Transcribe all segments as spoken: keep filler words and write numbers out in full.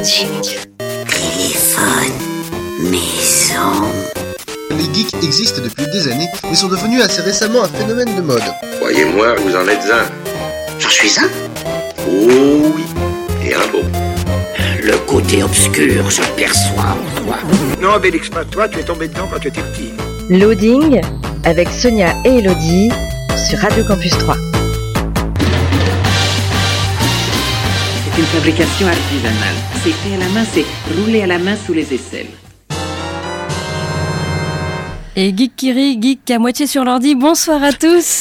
informatique, téléphone, maison. Les geeks existent depuis des années, mais sont devenus assez récemment un phénomène de mode. Croyez-moi, vous en êtes un. J'en suis un. Oh oui, et un beau. Le côté obscur, je perçois en toi. Non, Obélix, pas toi, tu es tombé dedans quand tu étais petit. Loading avec Sonia et Elodie sur Radio Campus trois. C'est une fabrication artisanale. C'est fait à la main, c'est roulé à la main sous les aisselles. Et Geek qui rit, geek à moitié sur l'ordi, bonsoir à tous.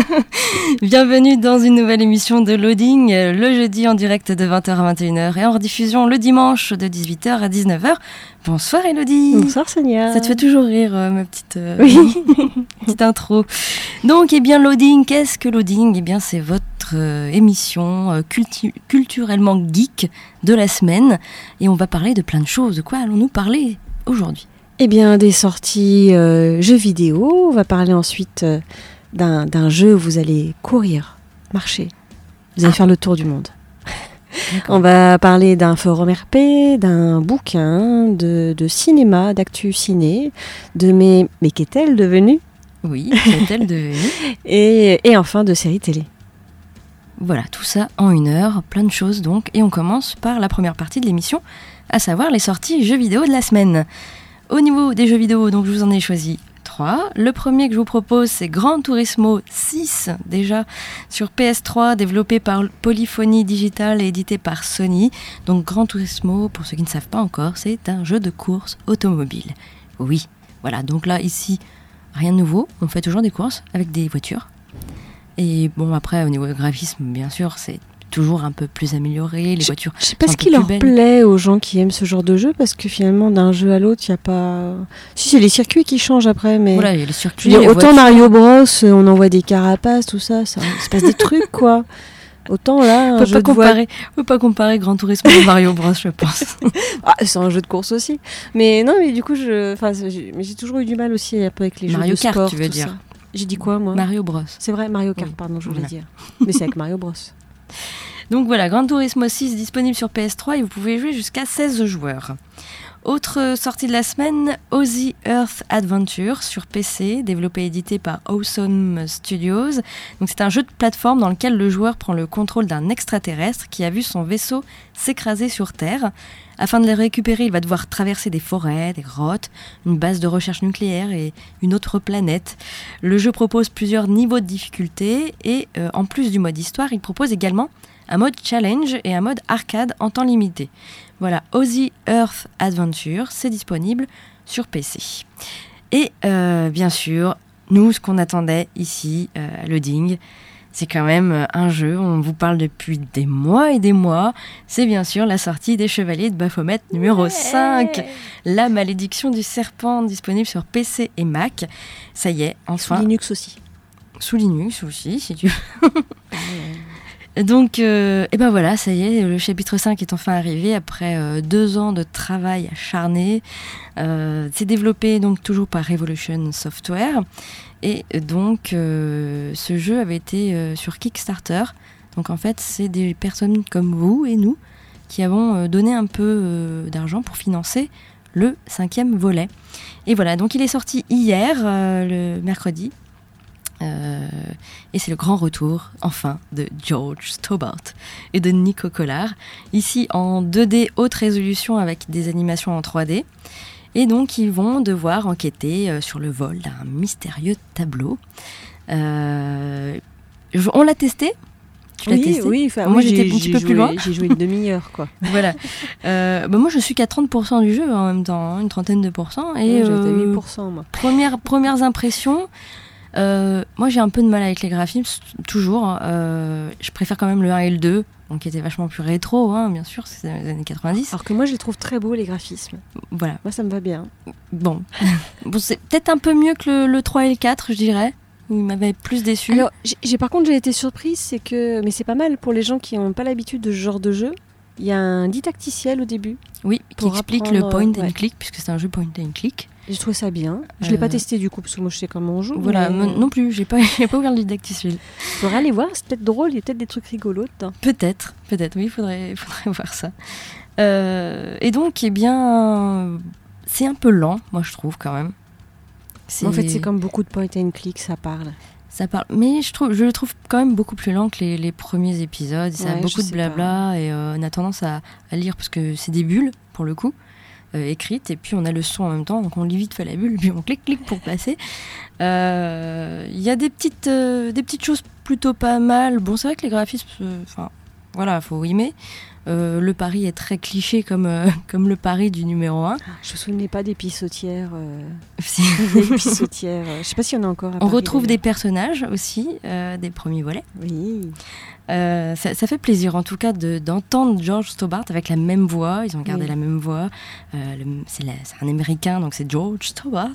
Bienvenue dans une nouvelle émission de Loading, le jeudi en direct de vingt heures à vingt et une heures et en rediffusion le dimanche de dix-huit heures à dix-neuf heures. Bonsoir Elodie. Bonsoir Sonia. Ça te fait toujours rire euh, ma petite, euh, oui. petite intro. Donc, eh bien Loading, qu'est-ce que Loading ? Eh bien c'est votre euh, émission euh, culti- culturellement geek de la semaine et on va parler de plein de choses. De quoi allons-nous parler aujourd'hui ? Eh bien, des sorties euh, jeux vidéo. On va parler ensuite euh, d'un, d'un jeu où vous allez courir, marcher. Vous allez ah. faire le tour du monde. D'accord. On va parler d'un forum R P, d'un bouquin, de, de cinéma, d'actu ciné, de mes... Mais qu'est-elle devenue ? Oui, qu'est-elle devenue ? et, et enfin de séries télé. Voilà, tout ça en une heure, plein de choses donc. Et on commence par la première partie de l'émission, à savoir les sorties jeux vidéo de la semaine. Au niveau des jeux vidéo, donc je vous en ai choisi trois. Le premier que je vous propose, c'est Gran Turismo six, déjà sur P S trois, développé par Polyphony Digital et édité par Sony. Donc Gran Turismo, pour ceux qui ne savent pas encore, c'est un jeu de course automobile. Oui, voilà, donc là, ici, rien de nouveau. On fait toujours des courses avec des voitures. Et bon, après, au niveau du graphisme, bien sûr, c'est toujours un peu plus amélioré, les je, voitures je sais pas ce qui leur belles. plaît aux gens qui aiment ce genre de jeu, parce que finalement d'un jeu à l'autre il n'y a pas, si c'est les circuits qui changent après, mais voilà, il y a les circuits, dire, les autant voitures. Mario Bros on envoie des carapaces, tout ça, ça il se passe des trucs quoi, autant là on peut pas comparer voie... peut pas comparer Gran Turismo et Mario Bros, je pense. Ah, c'est un jeu de course aussi, mais non, mais du coup je enfin j'ai, mais j'ai toujours eu du mal aussi un peu avec les Mario jeux de Kart, sport, tu veux tout dire ça. J'ai dit quoi moi? Mario Bros. C'est vrai, Mario Kart, oui. Pardon, je voulais voilà. dire. Mais c'est avec Mario Bros. Donc voilà, Gran Turismo six disponible sur P S trois et vous pouvez jouer jusqu'à seize joueurs. Autre sortie de la semaine, Ozzy Earth Adventure sur P C, développé et édité par Awesome Studios. Donc c'est un jeu de plateforme dans lequel le joueur prend le contrôle d'un extraterrestre qui a vu son vaisseau s'écraser sur Terre. Afin de le récupérer, il va devoir traverser des forêts, des grottes, une base de recherche nucléaire et une autre planète. Le jeu propose plusieurs niveaux de difficulté et euh, en plus du mode histoire, il propose également un mode challenge et un mode arcade en temps limité. Voilà, Ozzy Earth Adventure, c'est disponible sur P C. Et euh, bien sûr, nous, ce qu'on attendait ici, euh, à Loading, c'est quand même un jeu, on vous parle depuis des mois et des mois, c'est bien sûr la sortie des Chevaliers de Baphomet numéro ouais. cinq, La Malédiction du Serpent, disponible sur P C et Mac. Ça y est, enfin... Sous Linux aussi. Sous Linux aussi, si tu veux. Donc, euh, et ben voilà, ça y est, le chapitre cinq est enfin arrivé après euh, deux ans de travail acharné. Euh, c'est développé donc toujours par Revolution Software. Et donc, euh, ce jeu avait été euh, sur Kickstarter. Donc en fait, c'est des personnes comme vous et nous qui avons euh, donné un peu euh, d'argent pour financer le cinquième volet. Et voilà, donc il est sorti hier, euh, le mercredi. Euh, et c'est le grand retour, enfin, de George Stobart et de Nico Collard, ici en deux D haute résolution avec des animations en trois D. Et donc, ils vont devoir enquêter euh, sur le vol d'un mystérieux tableau. Euh, on l'a testé ? Tu oui, l'as testé ? Oui, enfin, moi oui, j'étais j'ai, un petit j'ai peu joué, plus loin. J'ai joué une demi-heure, quoi. Voilà. Euh, bah moi, je suis qu'à trente pour cent du jeu en même temps, hein, une trentaine de pourcents. Et ouais, j'étais euh, à huit pour cent, moi. Première, premières impressions. Euh, moi j'ai un peu de mal avec les graphismes, toujours. Euh, je préfère quand même le un et le deux, donc qui étaient vachement plus rétro, hein, bien sûr, c'est dans les années quatre-vingt-dix. Alors que moi je les trouve très beaux les graphismes. Voilà. Moi ça me va bien. Bon, bon c'est peut-être un peu mieux que le, le trois et le quatre, je dirais. Il m'avait plus déçu. Alors j'ai, j'ai, par contre j'ai été surprise, c'est que, mais c'est pas mal pour les gens qui n'ont pas l'habitude de ce genre de jeu. Il y a un didacticiel au début. Oui, qui explique apprendre, le point ouais. and click, puisque c'est un jeu point and click. J'ai trouvé ça bien. Je Euh, l'ai pas testé du coup parce que moi je sais comment on joue. Voilà, mais- me- non plus, j'ai pas, j'ai pas ouvert le Didacticiel. Faudrait aller voir, c'est peut-être drôle, il y a peut-être des trucs rigolos dedans. Peut-être, peut-être, oui, il faudrait, faudrait voir ça. Euh, et donc, eh bien, c'est un peu lent, moi je trouve quand même. C'est- En fait, c'est comme beaucoup de point and click, ça parle. Ça parle, mais je trouve, je le trouve quand même beaucoup plus lent que les, les premiers épisodes. Ça a Ouais, beaucoup je de sais blabla et euh, on a tendance à, à lire parce que c'est des bulles pour le coup. Euh, écrites et puis on a le son en même temps, donc on lit vite fait la bulle puis on clique clique pour placer. Euh, Il y a des petites euh, des petites choses plutôt pas mal. Bon, c'est vrai que les graphismes, enfin euh, voilà, faut aimer. Euh, le Paris est très cliché comme euh, comme le Paris du numéro un. Je me souvenais pas des pissotières. Euh... Si. des pissotières. euh, Je sais pas s'il y en a encore. À On Paris, retrouve des d'ailleurs. personnages aussi euh, des premiers volets. Oui. Euh, ça, ça fait plaisir en tout cas de, d'entendre George Stobart avec la même voix. Ils ont gardé Oui. la même voix. Euh, le- c'est, la- c'est un Américain, donc c'est George Stobart.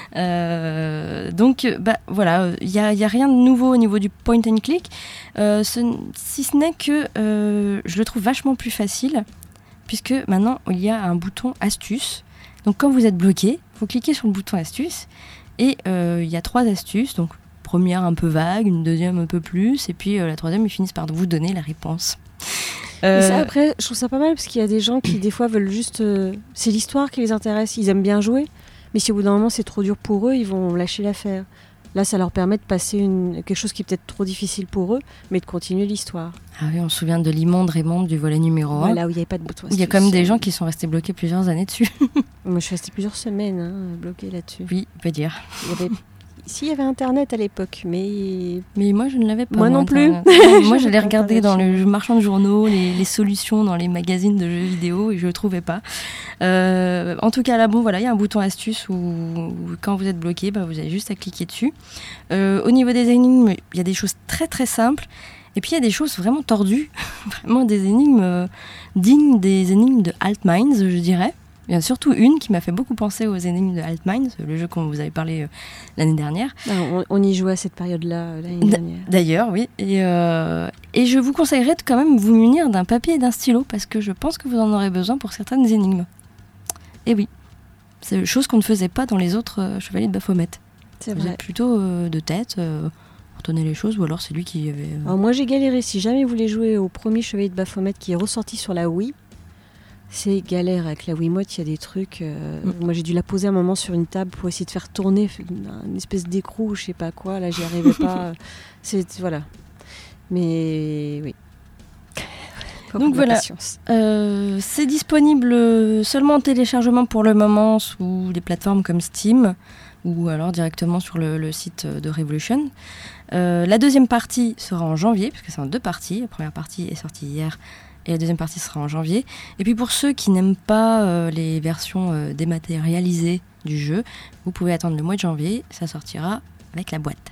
Euh, donc bah, voilà, il n'y a, y a rien de nouveau au niveau du point and click. Euh, ce- si ce n'est que euh, je le trouve vachement plus facile puisque maintenant il y a un bouton astuce. Donc quand vous êtes bloqué, vous cliquez sur le bouton astuce et euh, il y a trois astuces. Donc première un peu vague, une deuxième un peu plus, et puis euh, la troisième, ils finissent par vous donner la réponse. Euh, Et ça, après, je trouve ça pas mal parce qu'il y a des gens qui, des fois, veulent juste. euh, c'est l'histoire qui les intéresse. Ils aiment bien jouer, mais si au bout d'un moment c'est trop dur pour eux, ils vont lâcher l'affaire. Là, ça leur permet de passer une... quelque chose qui est peut-être trop difficile pour eux, mais de continuer l'histoire. Ah oui, on se souvient de l'immonde Raymond du volet numéro un. Voilà, où il n'y avait pas de bouton. Il y a quand même des gens qui sont restés bloqués plusieurs années dessus. Moi, je suis restée plusieurs semaines hein, bloquée là-dessus. Oui, on peut dire. Il y avait... Si, il y avait Internet à l'époque, mais... Mais moi, je ne l'avais pas. Moi non plus. Internet. Moi, j'allais J'avais pas regarder Internet dans chez le marchand de journaux les, les solutions dans les magazines de jeux vidéo et je ne trouvais pas. Euh, en tout cas, là, bon, voilà, il y a un bouton astuce où, où quand vous êtes bloqué, bah, vous avez juste à cliquer dessus. Euh, au niveau des énigmes, il y a des choses très très simples. Et puis il y a des choses vraiment tordues, vraiment des énigmes euh, dignes des énigmes de Altminds, je dirais. Il y en a surtout une qui m'a fait beaucoup penser aux énigmes de Altminds, le jeu qu'on vous avait parlé euh, l'année dernière. Ah, on, on y jouait à cette période-là, euh, l'année D- dernière. D'ailleurs, oui. Et, euh, et je vous conseillerais de quand même vous munir d'un papier et d'un stylo, parce que je pense que vous en aurez besoin pour certaines énigmes. Et oui, c'est une chose qu'on ne faisait pas dans les autres euh, Chevaliers de Baphomet. C'est Vous vrai. êtes plutôt euh, de tête, euh, pour donner les choses, ou alors c'est lui qui avait... euh, Alors moi j'ai galéré, si jamais vous voulez jouer au premier Chevalier de Baphomet qui est ressorti sur la Wii, c'est galère avec la Wiimote, il y a des trucs... euh, Mm. Moi j'ai dû la poser un moment sur une table pour essayer de faire tourner une, une espèce d'écrou, je sais pas quoi, là j'y arrivais pas. C'est... Voilà. Mais oui. Faut Donc avoir de la voilà. patience. Euh, c'est disponible seulement en téléchargement pour le moment sous des plateformes comme Steam ou alors directement sur le, le site de Revolution. Euh, la deuxième partie sera en janvier, parce que c'est en deux parties. La première partie est sortie hier et la deuxième partie sera en janvier. Et puis pour ceux qui n'aiment pas euh, les versions euh, dématérialisées du jeu, vous pouvez attendre le mois de janvier, ça sortira avec la boîte.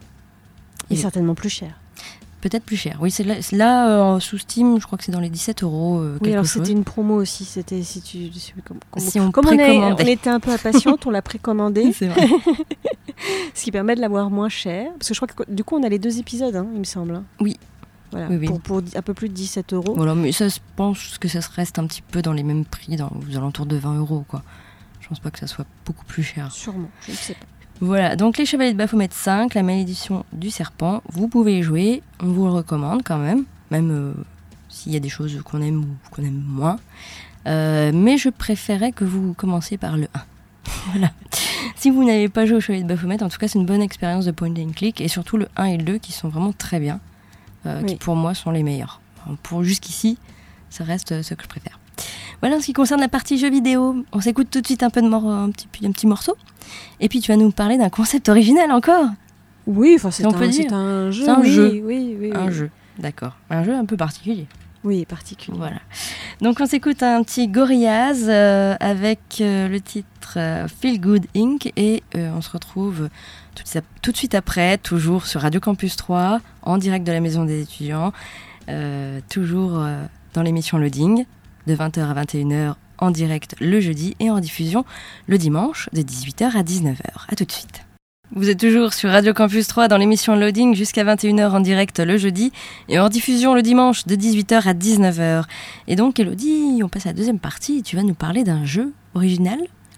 Et Et- certainement plus cher. Peut-être plus cher. Oui, c'est là, c'est là euh, sous Steam, je crois que c'est dans les dix-sept euros. euh, Oui, quelque alors chose. c'était une promo aussi, c'était si tu... je sais plus comment- comment- Si on Comme on, est- précommandait. on était un peu impatiente, on l'a précommandé. C'est vrai. Ce qui permet de l'avoir moins cher. Parce que je crois que du coup, on a les deux épisodes, hein, il me semble. hein. Oui. Voilà, Oui, oui. Pour, pour un peu plus de dix-sept euros. Voilà, mais ça, je pense que ça se reste un petit peu dans les mêmes prix, dans, aux alentours de vingt euros, quoi. Je pense pas que ça soit beaucoup plus cher. Sûrement, je ne sais pas. Voilà, donc les Chevaliers de Baphomet cinq, la malédiction du serpent, vous pouvez y jouer, on vous le recommande quand même, même euh, s'il y a des choses qu'on aime ou qu'on aime moins. Euh, mais je préférais que vous commenciez par le un. Voilà. Si vous n'avez pas joué aux Chevaliers de Baphomet, en tout cas c'est une bonne expérience de point and click, et surtout le un et le deux qui sont vraiment très bien, euh, Oui. qui pour moi sont les meilleurs. Pour jusqu'ici, ça reste ce que je préfère. Voilà en ce qui concerne la partie jeux vidéo. On s'écoute tout de suite un, peu de mor- un, petit, un petit morceau. Et puis tu vas nous parler d'un concept original encore. Oui, enfin, c'est Si on un, peut c'est dire. un jeu. C'est un oui, jeu. Oui, oui, Un oui. jeu, d'accord. Un jeu un peu particulier. Oui, particulier. Voilà. Donc on s'écoute un petit Gorillaz euh, avec euh, le titre euh, Feel Good Incorporated. Et euh, on se retrouve tout, de suite- tout de suite après, toujours sur Radio Campus trois, en direct de la Maison des étudiants. Euh, toujours euh, dans l'émission Loading, de vingt heures à vingt et une heures en direct le jeudi et en diffusion le dimanche de dix-huit heures à dix-neuf heures. A tout de suite. Vous êtes toujours sur Radio Campus trois dans l'émission Loading jusqu'à vingt et une heures en direct le jeudi et en diffusion le dimanche de dix-huit heures à dix-neuf heures. Et donc Elodie, on passe à la deuxième partie, tu vas nous parler d'un jeu original.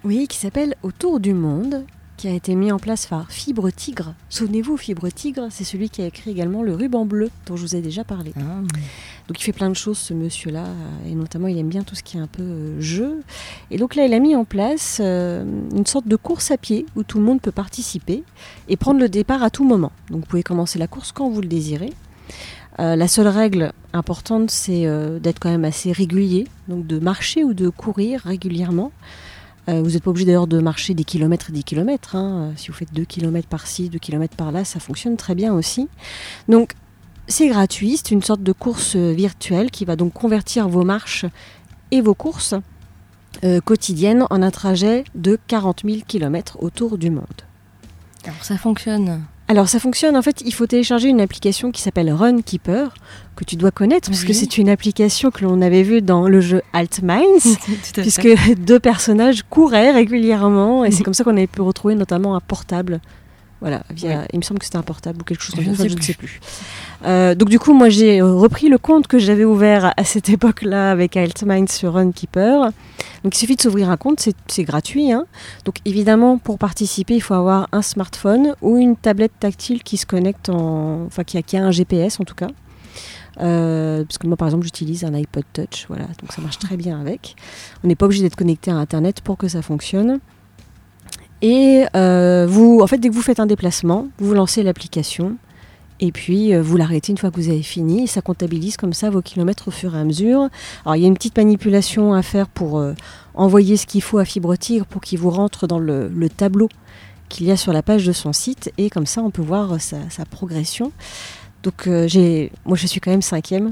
Oui, qui s'appelle Autour du monde, qui a été mis en place par Fibre Tigre. Souvenez-vous, Fibre Tigre, c'est celui qui a écrit également Le Ruban Bleu, dont je vous ai déjà parlé. Ah. Donc il fait plein de choses, ce monsieur-là, et notamment il aime bien tout ce qui est un peu euh, jeu. Et donc là, il a mis en place euh, une sorte de course à pied où tout le monde peut participer et prendre le départ à tout moment. Donc vous pouvez commencer la course quand vous le désirez. Euh, la seule règle importante, c'est euh, d'être quand même assez régulier, donc de marcher ou de courir régulièrement. Euh, vous n'êtes pas obligé d'ailleurs de marcher des kilomètres et des kilomètres. Hein. Si vous faites deux kilomètres par-ci, deux kilomètres par-là, ça fonctionne très bien aussi. Donc c'est gratuit, c'est une sorte de course virtuelle qui va donc convertir vos marches et vos courses euh, quotidiennes en un trajet de quarante mille kilomètres autour du monde. Alors ça fonctionne Alors ça fonctionne, en fait, il faut télécharger une application qui s'appelle Runkeeper, que tu dois connaître, oui. Parce que c'est une application que l'on avait vue dans le jeu Altminds, puisque fait. deux personnages couraient régulièrement, et c'est comme ça qu'on avait pu retrouver notamment un portable. Voilà, via, oui. Il me semble que c'était un portable ou quelque chose comme ça, je ne sais plus. Euh, donc du coup, moi j'ai repris le compte que j'avais ouvert à cette époque-là avec Altminds sur Runkeeper. Donc il suffit de s'ouvrir un compte, c'est, c'est gratuit. Hein. Donc évidemment, pour participer, il faut avoir un smartphone ou une tablette tactile qui se connecte, en, enfin qui a, qui a un G P S en tout cas. Euh, parce que moi par exemple j'utilise un iPod Touch, voilà, donc ça marche très bien avec. On n'est pas obligé d'être connecté à Internet pour que ça fonctionne. Et euh, vous, en fait, dès que vous faites un déplacement, vous lancez l'application et puis euh, vous l'arrêtez une fois que vous avez fini. Et ça comptabilise comme ça vos kilomètres au fur et à mesure. Alors il y a une petite manipulation à faire pour euh, envoyer ce qu'il faut à Fibre Tigre pour qu'il vous rentre dans le, le tableau qu'il y a sur la page de son site. Et comme ça, on peut voir sa, sa progression. Donc euh, j'ai, moi, je suis quand même cinquième.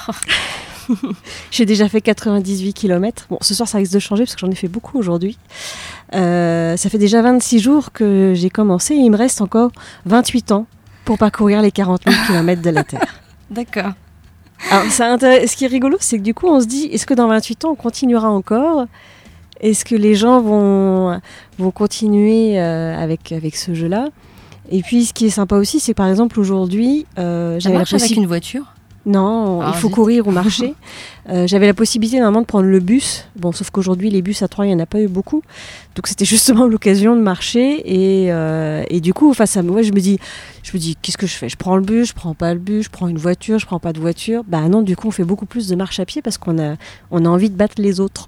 J'ai déjà fait quatre-vingt-dix-huit kilomètres. Bon, ce soir, ça risque de changer parce que j'en ai fait beaucoup aujourd'hui. Euh, ça fait déjà vingt-six jours que j'ai commencé et il me reste encore vingt-huit ans pour parcourir les quarante mille kilomètres de la Terre. D'accord. Alors, ça intéresse... ce qui est rigolo, c'est que du coup, on se dit, est-ce que dans vingt-huit ans, on continuera encore ? Est-ce que les gens vont, vont continuer euh, avec, avec ce jeu-là ? Et puis, ce qui est sympa aussi, c'est que par exemple, aujourd'hui... Euh, ça marche la possi- avec une voiture ? Non, ah, il faut zut. courir ou marcher. euh, j'avais la possibilité normalement de prendre le bus. Bon, sauf qu'aujourd'hui, les bus à Troyes, il n'y en a pas eu beaucoup. Donc, c'était justement l'occasion de marcher. Et, euh, et du coup, face à moi, je me dis, je me dis, qu'est-ce que je fais ? Je prends le bus, je prends pas le bus, je prends une voiture, je prends pas de voiture. Bah non, du coup, on fait beaucoup plus de marche à pied parce qu'on a, on a envie de battre les autres.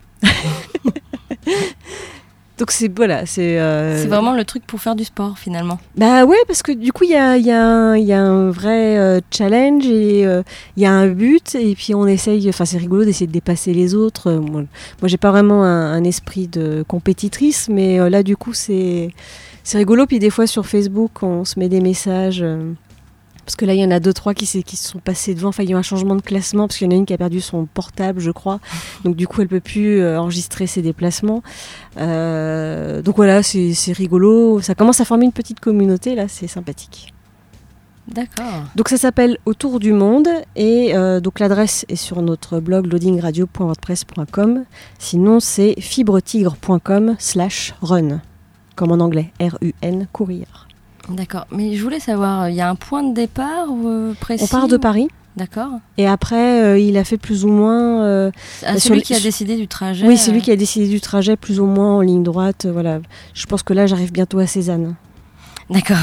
Donc c'est voilà, c'est. Euh... C'est vraiment le truc pour faire du sport finalement. Bah ouais, parce que du coup il y a il y a un il y a un vrai euh, challenge et il euh, y a un but et puis on essaye. Enfin c'est rigolo d'essayer de dépasser les autres. Euh, moi, moi j'ai pas vraiment un, un esprit de compétitrice, mais euh, là du coup c'est c'est rigolo. Puis des fois sur Facebook on se met des messages. Euh, Parce que là, il y en a deux, trois qui, qui se sont passés devant. Enfin, il y a eu un changement de classement parce qu'il y en a une qui a perdu son portable, je crois. Donc, du coup, elle ne peut plus euh, enregistrer ses déplacements. Euh, donc, voilà, c'est, c'est rigolo. Ça commence à former une petite communauté, là. C'est sympathique. D'accord. Donc, ça s'appelle Autour du monde. Et euh, donc, l'adresse est sur notre blog loading radio point wordpress point com. Sinon, c'est fibretigre point com slash run. Comme en anglais. R U N, courir. D'accord, mais je voulais savoir, il y a un point de départ euh, précis ? On part de Paris. D'accord. Et après, euh, il a fait plus ou moins... Euh, ah, celui qui a décidé du trajet. Oui, c'est lui qui a décidé du trajet plus ou moins en ligne droite. Euh, voilà. Je pense que là, j'arrive bientôt à Cézanne. D'accord.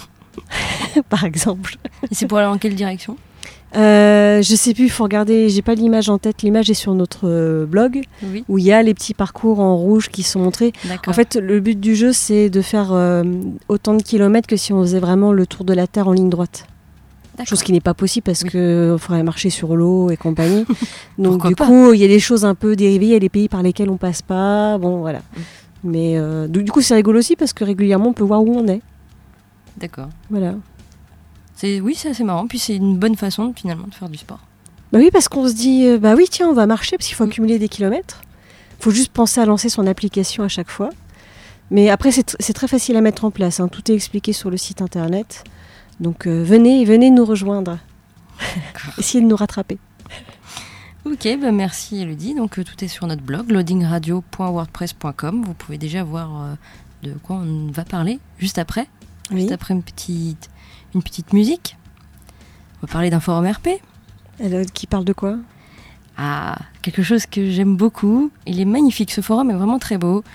Par exemple. Et c'est pour aller en quelle direction ? Euh, je sais plus, il faut regarder, j'ai pas l'image en tête, l'image est sur notre euh, blog, oui. Où il y a les petits parcours en rouge qui sont montrés. D'accord. En fait, le but du jeu, c'est de faire euh, autant de kilomètres que si on faisait vraiment le tour de la Terre en ligne droite. D'accord. Chose qui n'est pas possible parce oui. qu'il faudrait marcher sur l'eau et compagnie. Donc Pourquoi du pas coup, il y a des choses un peu dérivées, il y a des pays par lesquels on passe pas, bon voilà. Oui. Mais euh, du coup, c'est rigolo aussi parce que régulièrement, on peut voir où on est. D'accord. Voilà. C'est, oui, c'est assez marrant. Puis c'est une bonne façon finalement de faire du sport. Bah oui, parce qu'on se dit, euh, bah oui, tiens, on va marcher parce qu'il faut mmh. accumuler des kilomètres. Il faut juste penser à lancer son application à chaque fois. Mais après, c'est, tr- c'est très facile à mettre en place. Hein. Tout est expliqué sur le site internet. Donc euh, venez, venez nous rejoindre. Essayez de nous rattraper. Ok, bah merci Elodie. Donc euh, tout est sur notre blog loading radio point wordpress point com. Vous pouvez déjà voir euh, de quoi on va parler juste après. Oui. Juste après une petite... Une petite musique. On va parler d'un forum R P. Alors, qui parle de quoi ? Ah, quelque chose que j'aime beaucoup. Il est magnifique, ce forum est vraiment très beau.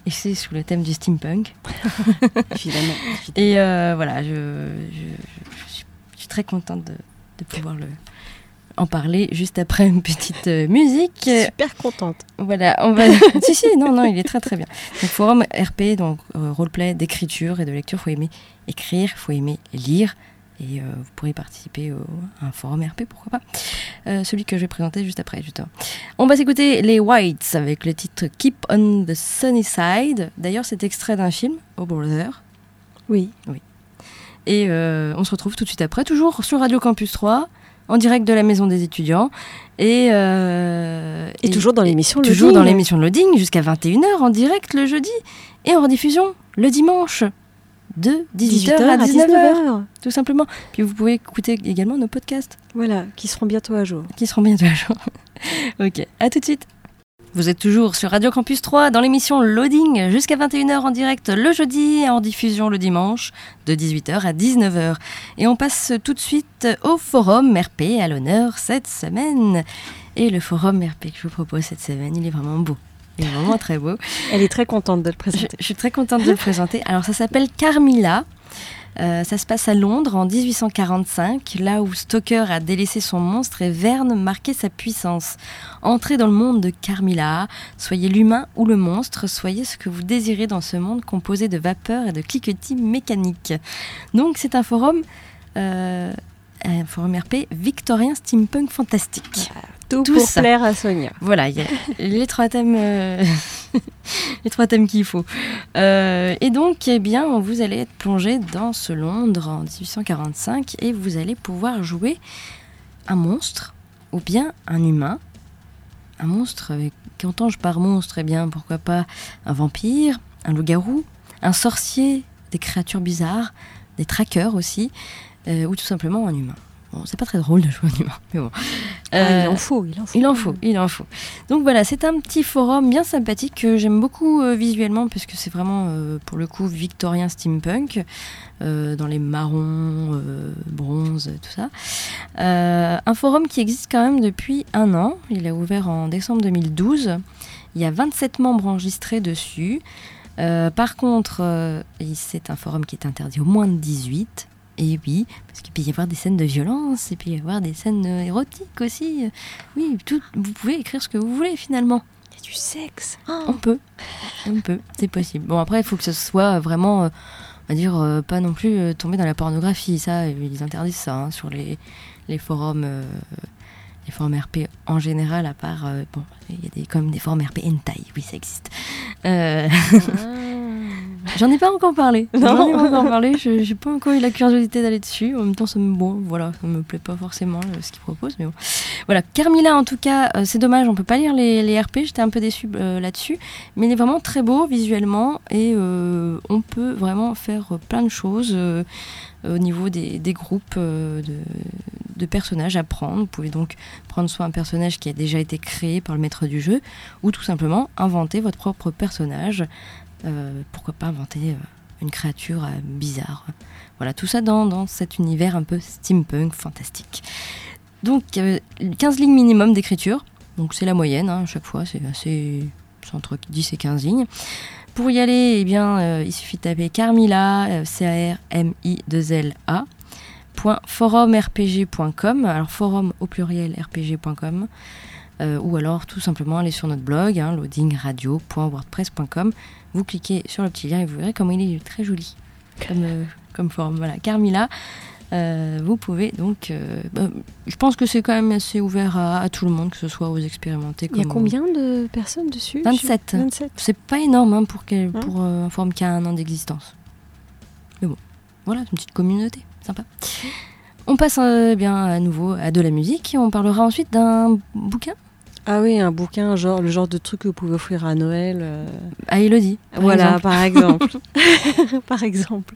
Et c'est sous le thème du steampunk. Évidemment. Et euh, voilà, je, je, je, suis, je suis très contente de, de pouvoir le, en parler juste après une petite euh, musique. Super contente. Voilà, on va. si, si, non, non, il est très très bien. Donc, forum R P, donc euh, roleplay d'écriture et de lecture. Il faut aimer écrire, il faut aimer lire. Et euh, vous pourrez participer au, à un forum R P, pourquoi pas. Euh, celui que je vais présenter juste après, justement. On va s'écouter les Whites avec le titre Keep on the Sunny Side. D'ailleurs, c'est extrait d'un film, Oh Brother. Oui. Oui. Et euh, on se retrouve tout de suite après, toujours sur Radio Campus trois, en direct de la Maison des étudiants. Et, euh, et, et toujours dans l'émission Loading. Toujours dans l'émission Loading, jusqu'à vingt et une heures en direct le jeudi. Et en rediffusion le dimanche. De dix-huit heures à dix-neuf heures, tout simplement. Puis vous pouvez écouter également nos podcasts. Voilà, qui seront bientôt à jour. Qui seront bientôt à jour. Ok, à tout de suite. Vous êtes toujours sur Radio Campus trois dans l'émission Loading jusqu'à vingt et une heures en direct le jeudi et en diffusion le dimanche de dix-huit heures à dix-neuf heures. Et on passe tout de suite au forum R P à l'honneur cette semaine. Et le forum R P que je vous propose cette semaine, il est vraiment beau. Il est vraiment très beau. Elle est très contente de le présenter. Je, je suis très contente de le présenter. Alors, ça s'appelle Carmilla. Euh, ça se passe à Londres en dix-huit cent quarante-cinq, là où Stoker a délaissé son monstre et Verne marquait sa puissance. Entrez dans le monde de Carmilla. Soyez l'humain ou le monstre. Soyez ce que vous désirez dans ce monde composé de vapeur et de cliquetis mécaniques. Donc, c'est un forum... Euh, un forum R P victorien steampunk fantastique. Voilà, tout, tout pour ça. plaire à Sonia. Voilà, il y a les trois thèmes, euh, les trois thèmes qu'il faut. Euh, et donc, eh bien, vous allez être plongé dans ce Londres en dix-huit cent quarante-cinq et vous allez pouvoir jouer un monstre ou bien un humain. Un monstre, qu'entends-je par monstre ? Eh bien, pourquoi pas un vampire, un loup-garou, un sorcier, des créatures bizarres, des trackers aussi. Euh, ou tout simplement un humain. Bon, c'est pas très drôle de jouer un humain, mais bon. Euh, ah, il en faut, il en faut. Il en faut, il en faut. Donc voilà, c'est un petit forum bien sympathique que j'aime beaucoup euh, visuellement, parce que c'est vraiment, euh, pour le coup, victorien steampunk, euh, dans les marrons, euh, bronze, tout ça. Euh, un forum qui existe quand même depuis un an. Il a ouvert en décembre deux mille douze. Il y a vingt-sept membres enregistrés dessus. Euh, par contre, euh, c'est un forum qui est interdit aux moins de dix-huit. Et oui, parce qu'il peut y avoir des scènes de violence, et puis y avoir des scènes érotiques aussi. Oui, tout, vous pouvez écrire ce que vous voulez finalement. Il y a du sexe. Oh. On peut, on peut, c'est possible. Bon, après, il faut que ce soit vraiment, euh, on va dire, euh, pas non plus euh, tomber dans la pornographie. Ça, ils interdisent ça hein, sur les, les forums, euh, les forums R P en général, à part, euh, bon, il y a des, quand même des forums R P hentai, oui, ça existe. Euh... J'en ai pas encore parlé. Non. J'en ai pas encore parlé. Je j'ai pas encore eu la curiosité d'aller dessus. En même temps, ça me bon, voilà, ça me plaît pas forcément euh, ce qu'ils proposent, mais bon. Voilà, Carmilla en tout cas, euh, c'est dommage, on peut pas lire les, les R P. J'étais un peu déçue euh, là-dessus, mais il est vraiment très beau visuellement et euh, on peut vraiment faire euh, plein de choses euh, au niveau des, des groupes euh, de, de personnages à prendre. Vous pouvez donc prendre soit un personnage qui a déjà été créé par le maître du jeu, ou tout simplement inventer votre propre personnage. Euh, pourquoi pas inventer euh, une créature euh, bizarre. Voilà, tout ça dans, dans cet univers un peu steampunk fantastique. Donc, euh, quinze lignes minimum d'écriture. Donc, c'est la moyenne, hein, à chaque fois. C'est, assez, c'est entre dix et quinze lignes. Pour y aller, eh bien, euh, il suffit de taper Carmilla, euh, C A R M I deux L A, forum r p g point com. Alors, forum au pluriel r p g point com. Euh, ou alors tout simplement aller sur notre blog, hein, loading radio point wordpress point com. Vous cliquez sur le petit lien et vous verrez comment il est très joli comme, euh, comme forme. Voilà, Carmilla, euh, vous pouvez donc... Euh, bah, je pense que c'est quand même assez ouvert à, à tout le monde, que ce soit aux expérimentés. Il y a combien de personnes dessus ? vingt-sept. vingt-sept. C'est pas énorme hein, pour, quel, hein pour euh, un forum qui a un an d'existence. Mais bon, voilà, c'est une petite communauté, sympa. On passe euh, bien à nouveau à de la musique et on parlera ensuite d'un bouquin. Ah oui, un bouquin, genre le genre de truc que vous pouvez offrir à Noël. Euh... À Elodie. Par voilà, exemple. par exemple. par exemple.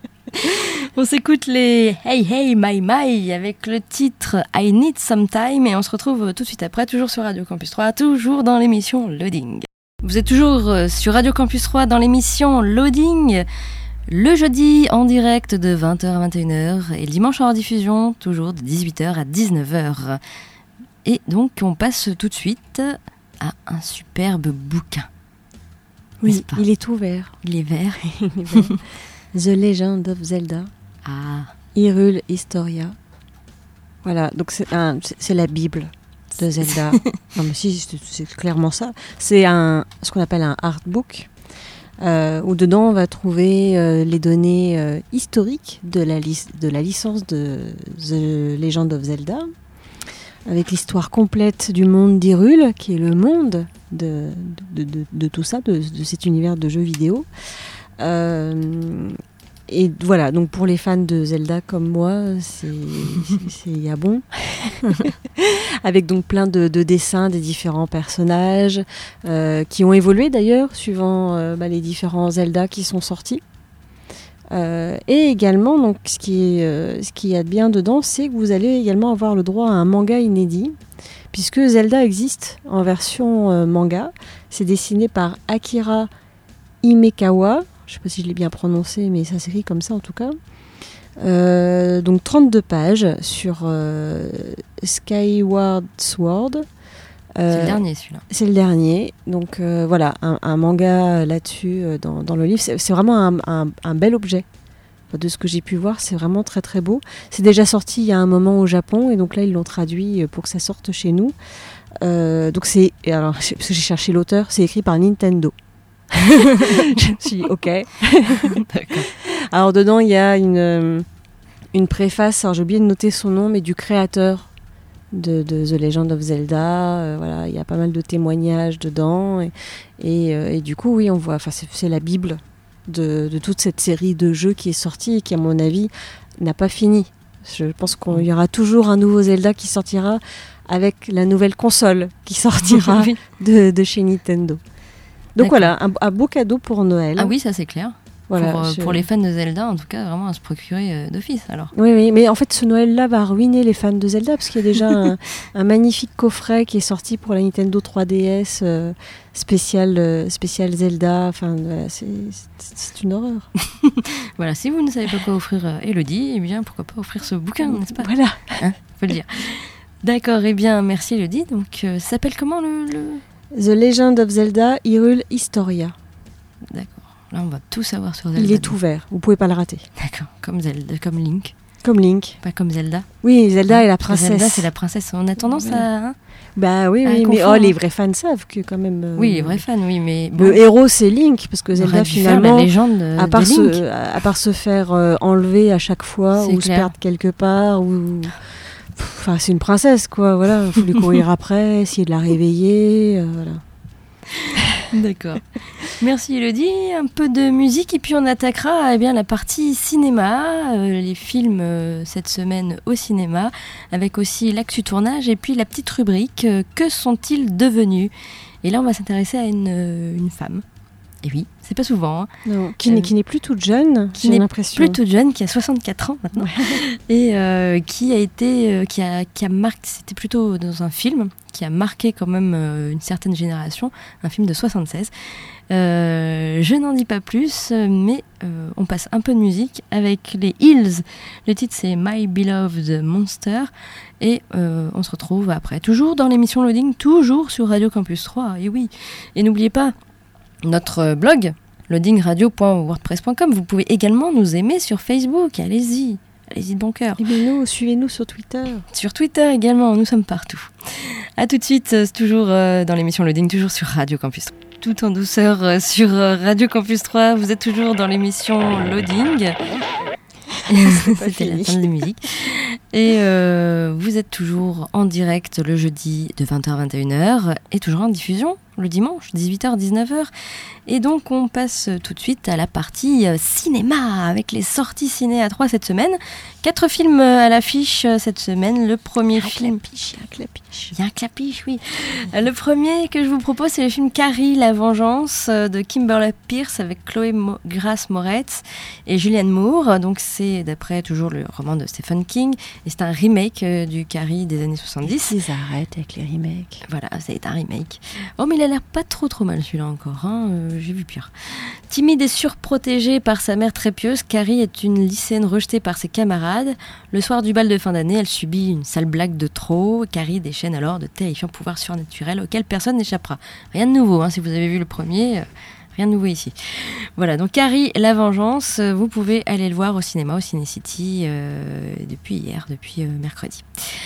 On s'écoute les Hey Hey My My avec le titre I Need Some Time et on se retrouve tout de suite après, toujours sur Radio Campus trois, toujours dans l'émission Loading. Vous êtes toujours sur Radio Campus trois dans l'émission Loading, le jeudi en direct de vingt heures à vingt et une heures et le dimanche en rediffusion, toujours de dix-huit heures à dix-neuf heures. Et donc on passe tout de suite à un superbe bouquin. Oui, il est tout vert. Il est vert. Il est vert. The Legend of Zelda. Ah. Hyrule Historia. Voilà, donc c'est, un, c'est, c'est la Bible de Zelda. Non mais si, c'est, c'est clairement ça. C'est un, ce qu'on appelle un artbook, euh, où dedans on va trouver euh, les données euh, historiques de la, li- de la licence de The Legend of Zelda, avec l'histoire complète du monde d'Hyrule, qui est le monde de, de, de, de tout ça, de, de cet univers de jeux vidéo. Euh, et voilà, donc pour les fans de Zelda comme moi, c'est il y a bon. Avec donc plein de, de dessins des différents personnages euh, qui ont évolué d'ailleurs suivant euh, bah, les différents Zelda qui sont sortis. Euh, et également, donc, ce qui est, euh, ce qu'il y a de bien dedans, c'est que vous allez également avoir le droit à un manga inédit, puisque Zelda existe en version euh, manga. C'est dessiné par Akira Himekawa. Je ne sais pas si je l'ai bien prononcé, mais ça s'écrit comme ça en tout cas. Euh, donc trente-deux pages sur euh, Skyward Sword. Euh, c'est le dernier celui-là. C'est le dernier. Donc euh, voilà, un, un manga là-dessus euh, dans, dans le livre. C'est, c'est vraiment un, un, un bel objet. De ce que j'ai pu voir, c'est vraiment très très beau. C'est déjà sorti il y a un moment au Japon et donc là ils l'ont traduit pour que ça sorte chez nous. Euh, donc c'est, alors parce que j'ai cherché l'auteur, c'est écrit par Nintendo. Je me suis dit, ok. D'accord. Alors dedans il y a une, une préface, alors j'ai oublié de noter son nom, mais du créateur de, de The Legend of Zelda. Euh, voilà, il y a pas mal de témoignages dedans et, et, euh, et du coup oui on voit, enfin c'est, c'est la Bible de, de toute cette série de jeux qui est sortie et qui à mon avis n'a pas fini. Je pense qu'il y aura toujours un nouveau Zelda qui sortira avec la nouvelle console qui sortira oui. de, de chez Nintendo. Donc D'accord. voilà, un, un beau cadeau pour Noël. Ah oui, ça c'est clair. Voilà, pour, euh, je... pour les fans de Zelda, en tout cas, vraiment à se procurer euh, d'office alors. Oui, oui, mais en fait ce Noël-là va ruiner les fans de Zelda parce qu'il y a déjà un, un magnifique coffret qui est sorti pour la Nintendo trois D S euh, spécial, euh, spécial Zelda. Enfin, voilà, c'est, c'est, c'est une horreur. Voilà, si vous ne savez pas quoi offrir euh, Elodie, eh bien pourquoi pas offrir ce bouquin, n'est-ce pas ? Voilà. Hein, faut le dire. D'accord, eh bien merci Elodie. Donc, euh, ça s'appelle comment le, le... The Legend of Zelda Hyrule Historia. D'accord. Là, on va tout savoir sur Zelda. Il est tout vert, vous pouvez pas le rater. D'accord, comme Zelda, comme Link, Comme Link. pas comme Zelda. Oui, Zelda Hein, est la parce que princesse. Zelda, c'est la princesse. On a tendance Voilà. à. Hein Bah oui, à oui, mais confondre. oh, les vrais fans savent que quand même. euh, Oui, les vrais fans, oui, mais bon, Le héros c'est Link parce que on Zelda aurait dû faire finalement, la légende de, à part de Link. se, à part se faire euh, enlever à chaque fois C'est ou se clair. perdre quelque part ou. Enfin, c'est une princesse quoi. Voilà, il faut lui courir après, essayer de la réveiller, euh, voilà. D'accord. Merci Elodie. Un peu de musique et puis on attaquera eh bien, la partie cinéma, euh, les films euh, cette semaine au cinéma, avec aussi l'actu tournage et puis la petite rubrique euh, Que sont-ils devenus ? Et là on va s'intéresser à une, euh, une femme. Et oui, c'est pas souvent. Hein. Non, qui, Euh, n'est, qui n'est plus toute jeune, qui j'ai n'est l'impression. Plus toute jeune, qui a soixante-quatre ans maintenant, et euh, qui a été, euh, qui a, qui a marqué, c'était plutôt dans un film qui a marqué quand même euh, une certaine génération, un film de soixante-seize. Euh, je n'en dis pas plus, mais euh, on passe un peu de musique avec les Hills. Le titre c'est My Beloved Monster. Et euh, on se retrouve après, toujours dans l'émission Loading, toujours sur Radio Campus trois. Et oui, et n'oubliez pas notre blog loading radio point wordpress point com. Vous pouvez également nous aimer sur Facebook. Allez-y, allez-y de bon cœur. Et bien nous, suivez-nous sur Twitter. Sur Twitter également, nous sommes partout. A tout de suite, c'est toujours euh, dans l'émission Loading, toujours sur Radio Campus. Tout en douceur euh, sur euh, Radio Campus trois. Vous êtes toujours dans l'émission Loading. C'était fini. la fin de la musique. Et euh, vous êtes toujours en direct le jeudi de vingt heures à vingt et une heures et toujours en diffusion le dimanche, dix-huit heures à dix-neuf heures. Et donc on passe tout de suite à la partie euh, cinéma avec les sorties ciné à trois cette semaine. Quatre films euh, à l'affiche euh, cette semaine. Le premier film... Clapiche, il y a un clapiche. Il y a un clapiche, oui. Euh, le premier que je vous propose, c'est le film Carrie, la vengeance euh, de Kimberly Pierce avec Chloé Mo- Grace Moretz et Julianne Moore. Donc c'est d'après toujours le roman de Stephen King et c'est un remake euh, du Carrie des années soixante-dix. Ils arrêtent avec les remakes. Voilà, c'est un remake. Oh, mais il a l'air pas trop trop mal celui-là encore, hein. euh, j'ai vu pire. Timide et surprotégée par sa mère très pieuse, Carrie est une lycéenne rejetée par ses camarades. Le soir du bal de fin d'année, elle subit une sale blague de trop. Carrie déchaîne alors de terrifiants pouvoirs surnaturels auxquels personne n'échappera. Rien de nouveau, hein, si vous avez vu le premier, euh, rien de nouveau ici. Voilà, donc Carrie, la vengeance, vous pouvez aller le voir au cinéma, au Ciné City, euh, depuis hier, depuis euh, mercredi.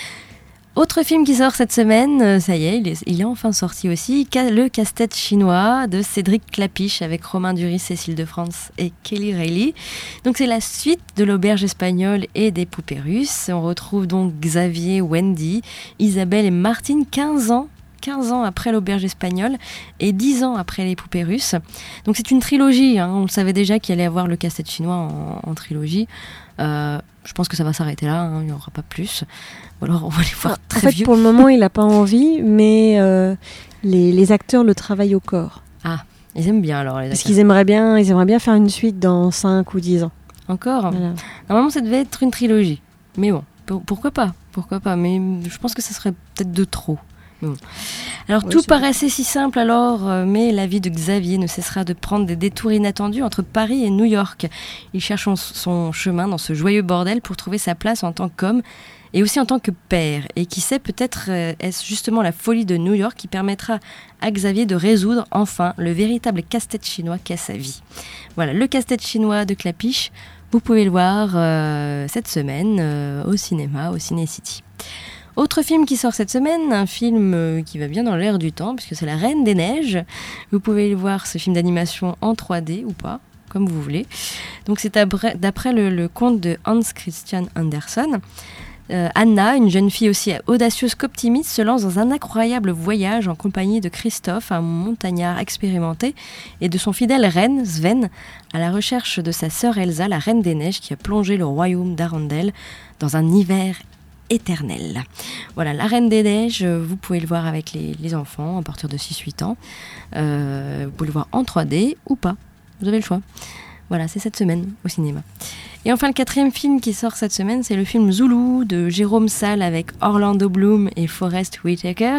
Autre film qui sort cette semaine, euh, ça y est il, est, il est enfin sorti aussi, le casse-tête chinois de Cédric Clapiche avec Romain Duris, Cécile de France et Kelly Reilly. Donc c'est la suite de l'auberge espagnole et des poupées russes. On retrouve donc Xavier, Wendy, Isabelle et Martine, quinze ans. quinze ans après l'auberge espagnole et dix ans après les poupées russes. Donc c'est une trilogie, hein. On le savait déjà qu'il allait avoir le casse-tête chinois en, en trilogie. Euh, je pense que ça va s'arrêter là, hein. Il n'y aura pas plus. Ou alors on va les voir très en fait, vieux. Pour le moment, il n'a pas envie, mais euh, les, les acteurs le travaillent au corps. Ah, ils aiment bien alors les Parce acteurs. qu'ils aimeraient bien, ils aimeraient bien faire une suite dans cinq ou dix ans. Encore Voilà. Normalement ça devait être une trilogie. Mais bon, pour, pourquoi pas Pourquoi pas Mais je pense que ça serait peut-être de trop. Bon. Alors ouais, tout c'est paraissait si simple alors, euh, mais la vie de Xavier ne cessera de prendre des détours inattendus entre Paris et New York. Il cherche son, son chemin dans ce joyeux bordel pour trouver sa place en tant qu'homme et aussi en tant que père. Et qui sait, peut-être euh, est-ce justement la folie de New York qui permettra à Xavier de résoudre enfin le véritable casse-tête chinois qu'est sa vie. Voilà, le casse-tête chinois de Clapiche, vous pouvez le voir euh, cette semaine euh, au cinéma, au Ciné City. Autre film qui sort cette semaine, un film euh, qui va bien dans l'air du temps, puisque c'est La Reine des Neiges. Vous pouvez voir ce film d'animation en trois D ou pas, comme vous voulez. Donc c'est d'après, d'après le, le conte de Hans Christian Andersen. Euh, Anna, une jeune fille aussi audacieuse qu'optimiste, se lance dans un incroyable voyage en compagnie de Christophe, un montagnard expérimenté, et de son fidèle reine, Sven, à la recherche de sa sœur Elsa, la Reine des Neiges, qui a plongé le royaume d'Arendelle dans un hiver éternel. Voilà, La Reine des Neiges, vous pouvez le voir avec les, les enfants à partir de six huit ans. Euh, vous pouvez le voir en trois D ou pas, vous avez le choix. Voilà, c'est cette semaine au cinéma. Et enfin, le quatrième film qui sort cette semaine, c'est le film Zulu de Jérôme Salle avec Orlando Bloom et Forest Whitaker.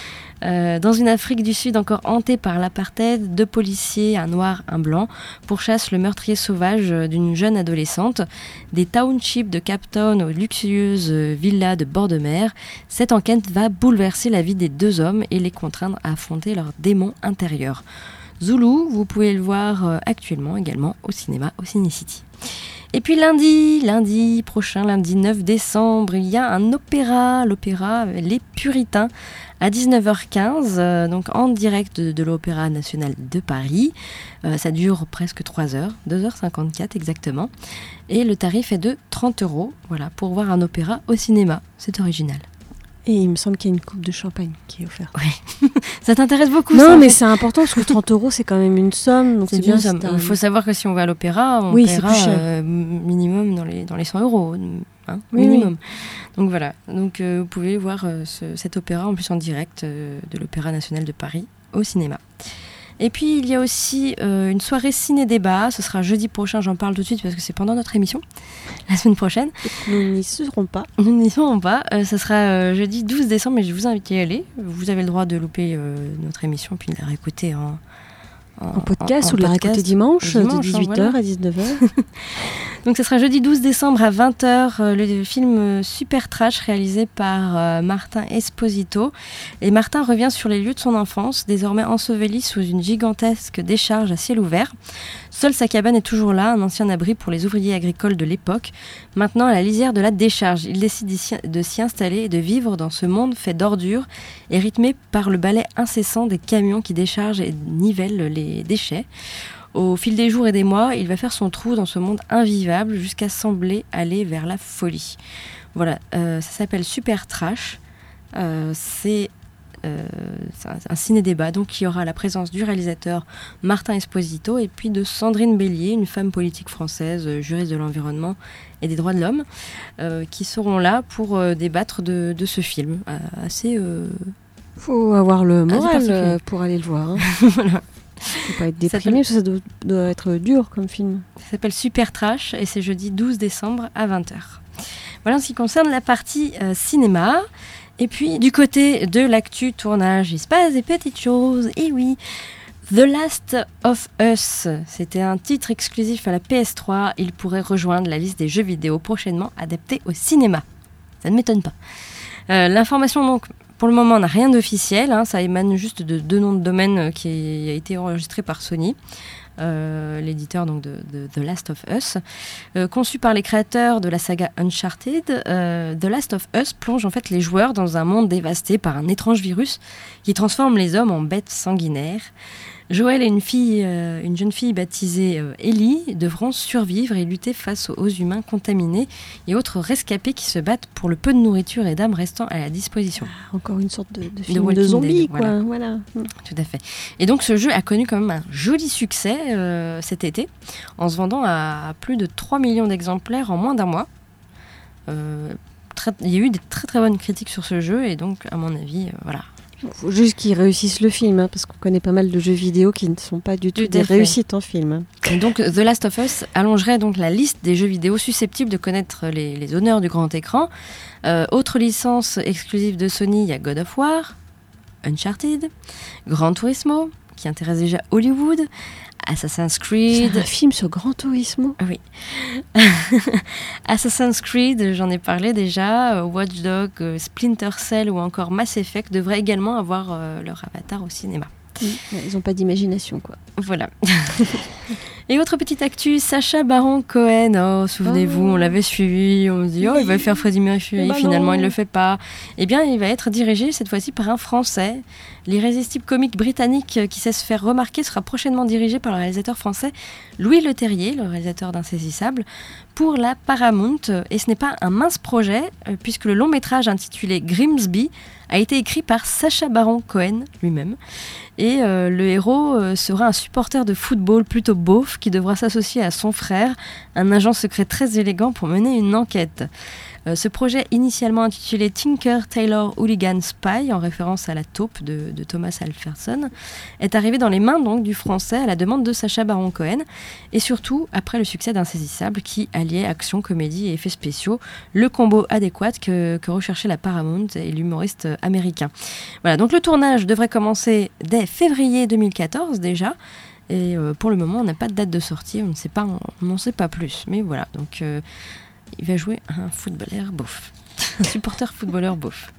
Euh, dans une Afrique du Sud encore hantée par l'apartheid, deux policiers, un noir, un blanc, pourchassent le meurtrier sauvage d'une jeune adolescente. Des townships de Cape Town aux luxueuses villas de bord de mer, cette enquête va bouleverser la vie des deux hommes et les contraindre à affronter leurs démons intérieurs. Zulu, vous pouvez le voir actuellement également au cinéma, au Ciné City. Et puis lundi, lundi prochain, lundi neuf décembre, il y a un opéra, l'opéra Les Puritains, à dix-neuf heures quinze, euh, donc en direct de, de l'Opéra National de Paris. Euh, ça dure presque trois heures, deux heures cinquante-quatre exactement. Et le tarif est de trente euros, voilà, pour voir un opéra au cinéma. C'est original. Et il me semble qu'il y a une coupe de champagne qui est offerte. Oui. Ça t'intéresse beaucoup, non, ça? Non, mais c'est important parce que trente euros, c'est quand même une somme. Donc c'est, c'est bien ça. Il faut savoir que si on va à l'opéra, on oui, paiera euh, minimum dans les, dans les cent euros. Hein, oui, minimum. Oui. Donc voilà. Donc euh, vous pouvez voir euh, ce, cet opéra en plus en direct euh, de l'Opéra National de Paris au cinéma. Et puis il y a aussi euh, une soirée ciné-débat, ce sera jeudi prochain, j'en parle tout de suite parce que c'est pendant notre émission, la semaine prochaine. Nous n'y serons pas. Nous n'y serons pas, euh, ce sera euh, jeudi douze décembre, mais je vous invite à y aller. Vous avez le droit de louper euh, notre émission puis de la réécouter en, en, en podcast en, en ou de la podcast, réécouter dimanche, dimanche de dix-huit heures voilà. à dix-neuf heures. Donc ce sera jeudi douze décembre à vingt heures, euh, le film Super Trash réalisé par euh, Martin Esposito. Et Martin revient sur les lieux de son enfance, désormais enseveli sous une gigantesque décharge à ciel ouvert. Seule sa cabane est toujours là, un ancien abri pour les ouvriers agricoles de l'époque. Maintenant à la lisière de la décharge, il décide de s'y installer et de vivre dans ce monde fait d'ordures et rythmé par le balai incessant des camions qui déchargent et nivellent les déchets. Au fil des jours et des mois, il va faire son trou dans ce monde invivable jusqu'à sembler aller vers la folie. Voilà, euh, ça s'appelle Super Trash. Euh, c'est, euh, c'est un, un ciné-débat, donc il y aura la présence du réalisateur Martin Esposito et puis de Sandrine Bélier, une femme politique française, juriste de l'environnement et des droits de l'homme, euh, qui seront là pour euh, débattre de, de ce film. Euh, assez... Euh, faut avoir le moral euh, pour aller le voir. Hein. Voilà. Faut pas être déprimé, ça, ça doit, doit être dur comme film. Ça s'appelle Super Trash et c'est jeudi douze décembre à vingt heures. Voilà en ce qui concerne la partie euh, cinéma. Et puis du côté de l'actu tournage, il se passe des petites choses. Et oui, The Last of Us, c'était un titre exclusif à la P S trois. Il pourrait rejoindre la liste des jeux vidéo prochainement adaptés au cinéma. Ça ne m'étonne pas. Euh, l'information donc Pour le moment, on n'a rien d'officiel, hein, ça émane juste de deux noms de domaine qui a été enregistré par Sony. Euh, l'éditeur donc de, de The Last of Us. Euh, conçu par les créateurs de la saga Uncharted, euh, The Last of Us plonge en fait les joueurs dans un monde dévasté par un étrange virus qui transforme les hommes en bêtes sanguinaires. Joël et une, fille, euh, une jeune fille baptisée euh, Ellie devront survivre et lutter face aux humains contaminés et autres rescapés qui se battent pour le peu de nourriture et d'âme restant à la disposition. Ah, encore une sorte de, de film de, Walking de zombies, Dead, quoi. voilà. Voilà. Tout à fait. Et donc ce jeu a connu quand même un joli succès euh, cet été, en se vendant à plus de trois millions d'exemplaires en moins d'un mois. Euh, très, il y a eu des très très bonnes critiques sur ce jeu et donc à mon avis, euh, voilà. Il faut juste qu'ils réussissent le film, hein, parce qu'on connaît pas mal de jeux vidéo qui ne sont pas du tout, Tout des à fait. réussites en film. Et donc The Last of Us allongerait donc la liste des jeux vidéo susceptibles de connaître les, les honneurs du grand écran. Euh, autre licence exclusive de Sony, il y a God of War, Uncharted, Gran Turismo, qui intéresse déjà Hollywood, Assassin's Creed. C'est un film sur Gran Turismo. Oui. Assassin's Creed, j'en ai parlé déjà. Watch Dogs, euh, Splinter Cell ou encore Mass Effect devraient également avoir euh, leur avatar au cinéma. Mmh. Ils n'ont pas d'imagination, quoi. Voilà. Et autre petite actu, Sacha Baron Cohen. Oh, souvenez-vous, Oh. on l'avait suivi. On se dit, oh, il va faire Freddie Mercury. Bah Finalement, non. il ne le fait pas. Eh bien, il va être dirigé cette fois-ci par un Français. L'irrésistible comique britannique qui sait se faire remarquer sera prochainement dirigé par le réalisateur français Louis Leterrier, le réalisateur d'Insaisissable, pour la Paramount. Et ce n'est pas un mince projet, euh, puisque le long métrage intitulé Grimsby a été écrit par Sacha Baron Cohen lui-même. Et euh, le héros euh, sera un supporter de football plutôt beauf qui devra s'associer à son frère, un agent secret très élégant pour mener une enquête. Euh, ce projet, initialement intitulé Tinker Tailor Hooligan Spy, en référence à la taupe de, de Thomas Alferson, est arrivé dans les mains donc du français à la demande de Sacha Baron Cohen, et surtout après le succès d'Insaisissable qui alliait action, comédie et effets spéciaux, le combo adéquat que, que recherchait la Paramount et l'humoriste américain. Voilà, donc le tournage devrait commencer dès février deux mille quatorze déjà. Et euh, pour le moment, on n'a pas de date de sortie, on ne sait pas, on n'en sait pas plus. Mais voilà, donc euh, il va jouer un footballeur beauf, un supporter footballeur beauf,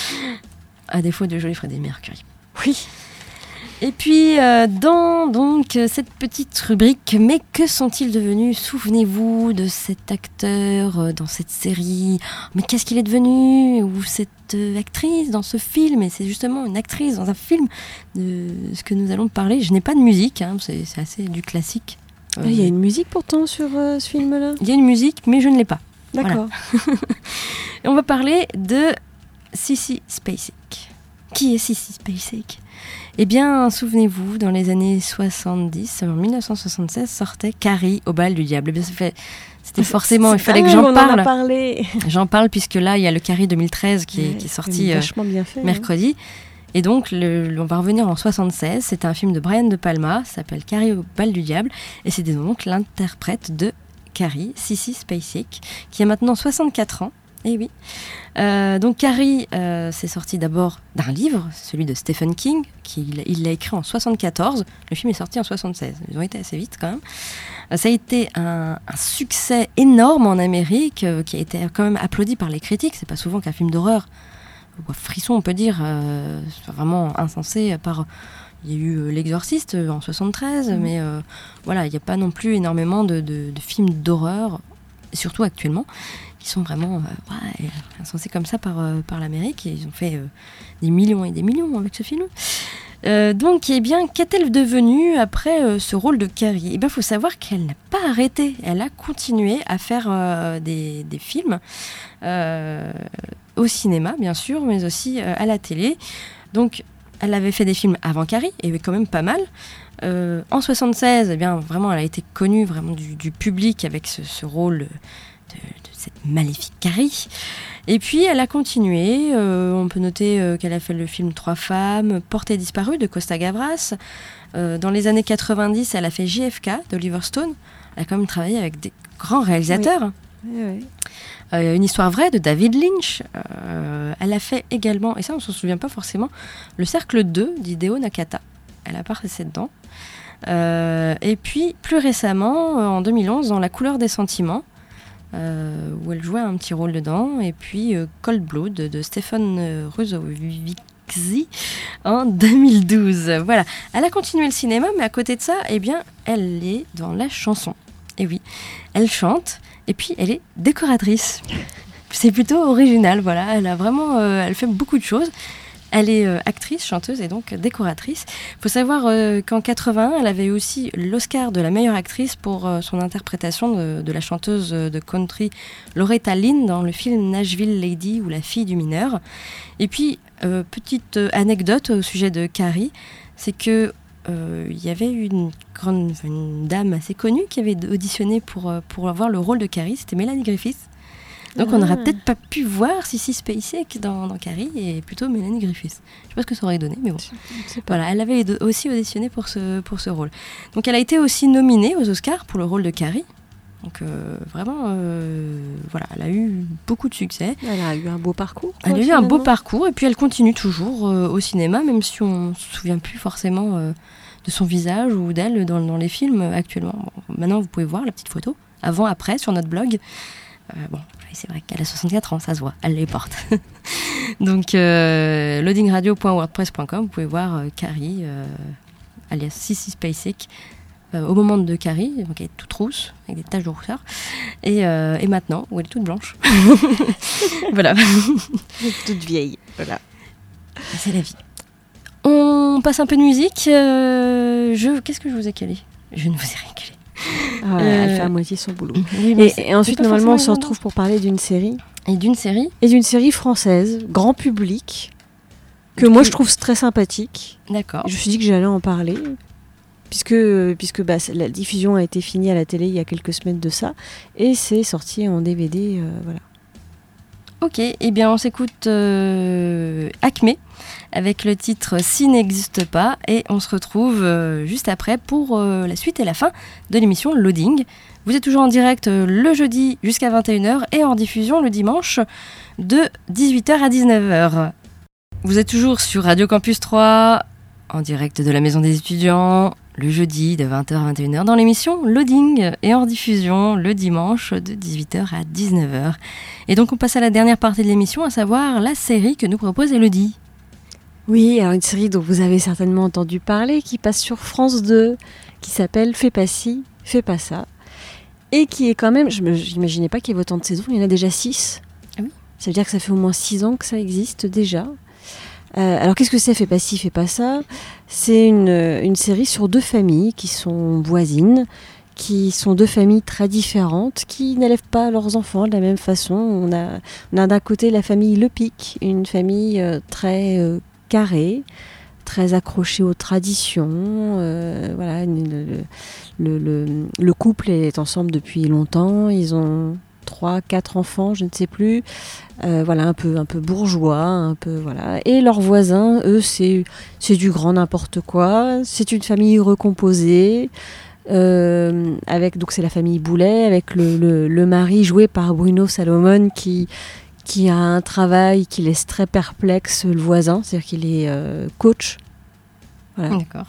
à défaut de joli Freddie Mercury. Oui. Et puis, euh, dans donc, cette petite rubrique, mais que sont-ils devenus ? Souvenez-vous de cet acteur euh, dans cette série. Mais qu'est-ce qu'il est devenu ? Ou cette euh, actrice dans ce film ? Et c'est justement une actrice dans un film de ce que nous allons parler. Je n'ai pas de musique, hein, c'est, c'est assez du classique. Il euh, y a une musique pourtant sur euh, ce film-là ? Il y a une musique, mais je ne l'ai pas. D'accord. Voilà. Et on va parler de Sissy Spacek. Qui est Sissy Spacek ? Eh bien, souvenez-vous, dans les années soixante-dix, en dix-neuf cent soixante-seize, sortait Carrie au bal du diable. Eh bien, ça fait, c'était forcément, il fallait que j'en parle. On en a parlé. J'en parle puisque là, il y a le Carrie deux mille treize qui, ouais, est, qui est sorti euh, bien fait, mercredi. Hein. Et donc, le, le, on va revenir en soixante-seize. C'était un film de Brian De Palma, ça s'appelle Carrie au bal du diable. Et c'était donc l'interprète de Carrie, Sissy Spacek, qui a maintenant soixante-quatre ans. Eh oui. Euh, donc Carrie, euh, c'est sorti d'abord d'un livre, celui de Stephen King, qui il l'a écrit en soixante-quatorze. Le film est sorti en soixante-seize. Ils ont été assez vite quand même. Euh, ça a été un, un succès énorme en Amérique, euh, qui a été quand même applaudi par les critiques. C'est pas souvent qu'un film d'horreur, ou frisson on peut dire, euh, soit vraiment insensé. Par, il y a eu euh, L'Exorciste en soixante-treize, mmh. mais euh, voilà, il n'y a pas non plus énormément de, de, de films d'horreur, surtout actuellement, qui sont vraiment euh, ouais, insensés comme ça par, euh, par l'Amérique. Et ils ont fait euh, des millions et des millions avec ce film. Euh, donc, eh bien, qu'est-elle devenue après euh, ce rôle de Carrie ? Eh bien, il faut savoir qu'elle n'a pas arrêté. Elle a continué à faire euh, des, des films euh, au cinéma, bien sûr, mais aussi euh, à la télé. Donc, elle avait fait des films avant Carrie, et quand même pas mal. Euh, en soixante-seize, eh bien, vraiment, elle a été connue vraiment du, du public avec ce, ce rôle de, de cette maléfique Carrie. Et puis, elle a continué. Euh, on peut noter euh, qu'elle a fait le film Trois femmes, Portée disparue de Costa Gavras. Euh, dans les années quatre-vingt-dix, elle a fait J F K d'Oliver Stone. Elle a quand même travaillé avec des grands réalisateurs. Oui. Oui, oui. Euh, une histoire vraie de David Lynch. Euh, elle a fait également, et ça on ne s'en souvient pas forcément, Le Cercle deux d'Hideo Nakata. Elle a passé dedans. Euh, et puis plus récemment, euh, en deux mille onze, dans La couleur des sentiments, euh, où elle jouait un petit rôle dedans, et puis euh, Cold Blood de Stefan Ruzowiecki en deux mille douze. Voilà, elle a continué le cinéma, mais à côté de ça, eh bien, elle est dans la chanson. Et oui, elle chante, et puis elle est décoratrice. C'est plutôt original, voilà, elle a vraiment, euh, elle fait beaucoup de choses. Elle est euh, actrice, chanteuse et donc décoratrice. Il faut savoir euh, qu'en quatre-vingt-un, elle avait aussi l'Oscar de la meilleure actrice pour euh, son interprétation de, de la chanteuse de country Loretta Lynn dans le film Nashville Lady ou La fille du mineur. Et puis, euh, petite anecdote au sujet de Carrie, c'est que euh, il y avait une grande, une dame assez connue qui avait auditionné pour, pour avoir le rôle de Carrie, c'était Melanie Griffith. Donc ah. on n'aurait peut-être pas pu voir Sissy Spacek dans, dans Carrie et plutôt Melanie Griffith. Je ne sais pas ce que ça aurait donné, mais bon. Voilà, elle avait aussi auditionné pour ce, pour ce rôle. Donc elle a été aussi nominée aux Oscars pour le rôle de Carrie. Donc euh, vraiment, euh, voilà, elle a eu beaucoup de succès. Elle a eu un beau parcours. Elle a eu un beau parcours et puis elle continue toujours euh, au cinéma, même si on ne se souvient plus forcément euh, de son visage ou d'elle dans, dans les films actuellement. Bon, maintenant, vous pouvez voir la petite photo, avant, après, sur notre blog. Euh, bon, c'est vrai qu'elle a soixante-quatre ans, ça se voit, elle les porte. Donc, euh, loading radio point wordpress point com, vous pouvez voir euh, Carrie, euh, alias Sissy Spacek, euh, au moment de Carrie, donc elle est toute rousse, avec des taches de rousseur, et, euh, et maintenant, où elle est toute blanche. Voilà. Toute vieille, voilà. C'est la vie. On passe un peu de musique. Euh, je, qu'est-ce que je vous ai calé ? Je ne vous ai rien calé. Ah ouais, euh, elle fait à moitié son boulot. Oui, et, et ensuite, normalement, on se retrouve pour parler d'une série. Et d'une série Et d'une série française, grand public, que moi je trouve très sympathique. D'accord. Je me suis dit que j'allais en parler, puisque, puisque bah, la diffusion a été finie à la télé il y a quelques semaines de ça, et c'est sorti en D V D, euh, voilà. Ok, et eh bien on s'écoute euh, Acme avec le titre Si n'existe pas et on se retrouve euh, juste après pour euh, la suite et la fin de l'émission Loading. Vous êtes toujours en direct euh, le jeudi jusqu'à vingt et une heures et en diffusion le dimanche de dix-huit heures à dix-neuf heures. Vous êtes toujours sur Radio Campus trois en direct de la Maison des étudiants le jeudi de vingt heures à vingt et une heures dans l'émission Loading et en diffusion le dimanche de dix-huit heures à dix-neuf heures. Et donc on passe à la dernière partie de l'émission, à savoir la série que nous propose Elodie. Oui, alors une série dont vous avez certainement entendu parler, qui passe sur France deux, qui s'appelle Fais pas ci, fais pas ça, et qui est quand même, je n'imaginais pas qu'il y ait autant de saisons, il y en a déjà six. Ah oui. Ça veut dire que ça fait au moins six ans que ça existe déjà. Euh, alors qu'est-ce que c'est Fais pas ci, fais pas ça ? C'est une, une série sur deux familles qui sont voisines, qui sont deux familles très différentes, qui n'élèvent pas leurs enfants de la même façon. On a, on a d'un côté la famille Lepic, une famille euh, très euh, carrée, très accrochée aux traditions. Euh, voilà, le, le, le, le couple est ensemble depuis longtemps, ils ont trois, quatre enfants, je ne sais plus. Euh, voilà, un peu, un peu bourgeois, un peu voilà. Et leurs voisins, eux, c'est, c'est du grand n'importe quoi. C'est une famille recomposée. Euh, avec donc c'est la famille Boulet, avec le, le, le mari joué par Bruno Salomon qui qui a un travail qui laisse très perplexe le voisin, c'est-à-dire qu'il est euh, coach. Voilà. D'accord.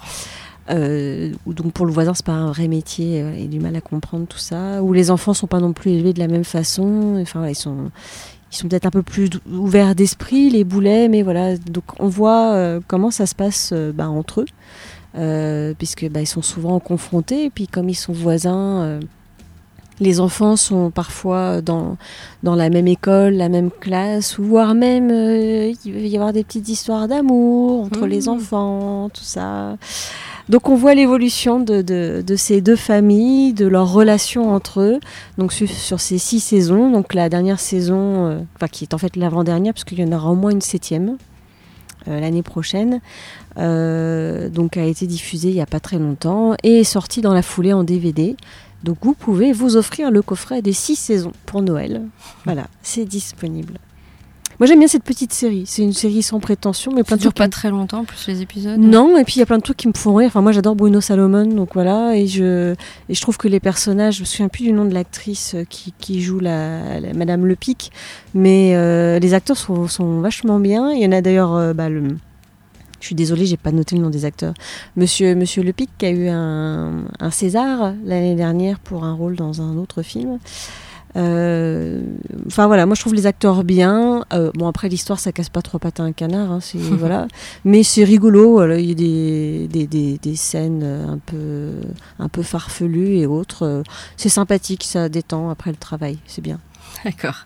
Euh, donc pour le voisin c'est pas un vrai métier, euh, il a du mal à comprendre tout ça, où les enfants sont pas non plus élevés de la même façon, enfin voilà, ils sont ils sont peut-être un peu plus ouverts d'esprit les Boulets, mais voilà, donc on voit euh, comment ça se passe euh, bah, entre eux, euh, puisque bah, ils sont souvent confrontés, et puis comme ils sont voisins, euh, les enfants sont parfois dans, dans la même école, la même classe, voire même euh, il va y avoir des petites histoires d'amour entre mmh. les enfants, tout ça. Donc on voit l'évolution de, de, de ces deux familles, de leur relation entre eux, donc sur, sur ces six saisons. Donc la dernière saison, euh, enfin, qui est en fait l'avant-dernière, parce qu'il y en aura au moins une septième euh, l'année prochaine, euh, donc a été diffusée il n'y a pas très longtemps et est sortie dans la foulée en D V D. Donc vous pouvez vous offrir le coffret des six saisons pour Noël. Voilà, c'est disponible. Moi j'aime bien cette petite série. C'est une série sans prétention, mais plein ça de dure trucs. pas qui... très longtemps, plus les épisodes. Non, et puis il y a plein de trucs qui me font rire. Enfin moi j'adore Bruno Salomon, donc voilà, et je et je trouve que les personnages, je me souviens plus du nom de l'actrice qui, qui joue la, la Madame Lepic, mais euh, les acteurs sont, sont vachement bien. Il y en a d'ailleurs, euh, bah, le Je suis désolée, j'ai pas noté le nom des acteurs. Monsieur, Monsieur Lepic qui a eu un, un César l'année dernière pour un rôle dans un autre film. Euh, Enfin voilà, moi je trouve les acteurs bien. Euh, bon après l'histoire ça casse pas trois pattes à un canard, hein, c'est voilà. Mais c'est rigolo. Alors, il y a des, des, des, des scènes un peu un peu farfelues et autres. Euh, c'est sympathique, ça détend après le travail, c'est bien. D'accord.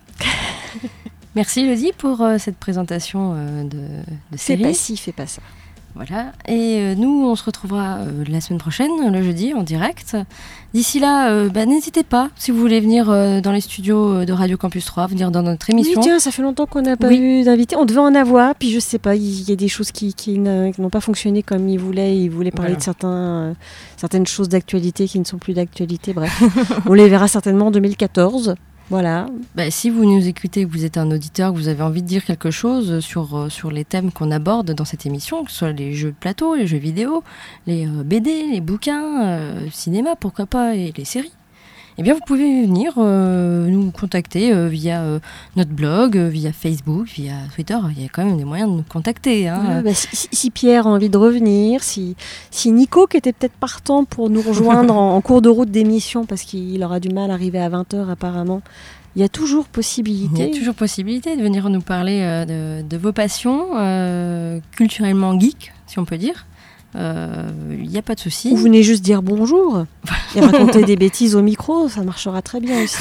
Merci Elodie pour euh, cette présentation euh, de, de série. Fais pas ci, fais pas ça. Voilà. Et euh, nous, on se retrouvera euh, la semaine prochaine, le jeudi, en direct. D'ici là, euh, bah, n'hésitez pas, si vous voulez venir euh, dans les studios de Radio Campus trois, venir dans notre émission. Oui, tiens, ça fait longtemps qu'on n'a pas Oui. eu d'invités. On devait en avoir, puis je sais pas, il y a des choses qui, qui n'a- qui n'ont pas fonctionné comme ils voulaient. Ils voulaient parler Voilà. de certains, euh, certaines choses d'actualité qui ne sont plus d'actualité. Bref, on les verra certainement en deux mille quatorze. Voilà. Bah, si vous nous écoutez, que vous êtes un auditeur, que vous avez envie de dire quelque chose sur, euh, sur les thèmes qu'on aborde dans cette émission, que ce soit les jeux de plateau, les jeux vidéo, les euh, B D, les bouquins, euh, le cinéma, pourquoi pas, et les séries, eh bien vous pouvez venir euh, nous contacter euh, via euh, notre blog, euh, via Facebook, via Twitter. Il y a quand même des moyens de nous contacter. Hein. Voilà, bah, si, si- si Pierre a envie de revenir, si, si Nico, qui était peut-être partant pour nous rejoindre en, en cours de route d'émission, parce qu'il aura du mal à arriver à vingt heures apparemment, il y a toujours Il possibilité. y a toujours possibilité de venir nous parler euh, de, de vos passions, euh, culturellement geek, si on peut dire. Euh, Il n'y a pas de souci. Ou venez juste dire bonjour et raconter des bêtises au micro, ça marchera très bien aussi.